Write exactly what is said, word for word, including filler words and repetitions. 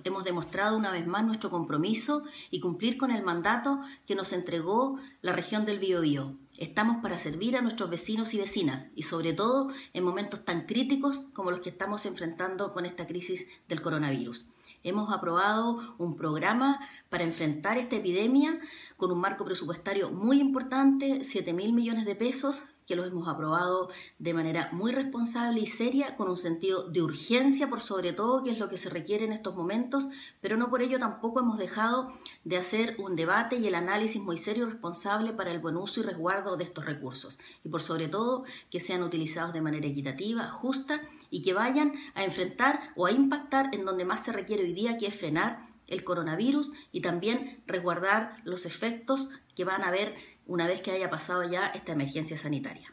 hemos demostrado una vez más nuestro compromiso y cumplir con el mandato que nos entregó la región del Biobío. Estamos para servir a nuestros vecinos y vecinas y sobre todo en momentos tan críticos como los que estamos enfrentando con esta crisis del coronavirus. Hemos aprobado un programa para enfrentar esta epidemia con un marco presupuestario muy importante, siete mil millones de pesos, que los hemos aprobado de manera muy responsable y seria, con un sentido de urgencia por sobre todo, que es lo que se requiere en estos momentos, pero no por ello tampoco hemos dejado de hacer un debate y el análisis muy serio y responsable para el buen uso y resguardo de estos recursos. Y por sobre todo, que sean utilizados de manera equitativa, justa y que vayan a enfrentar o a impactar en donde más se requiere hoy día, que es frenar el coronavirus y también resguardar los efectos que van a haber una vez que haya pasado ya esta emergencia sanitaria.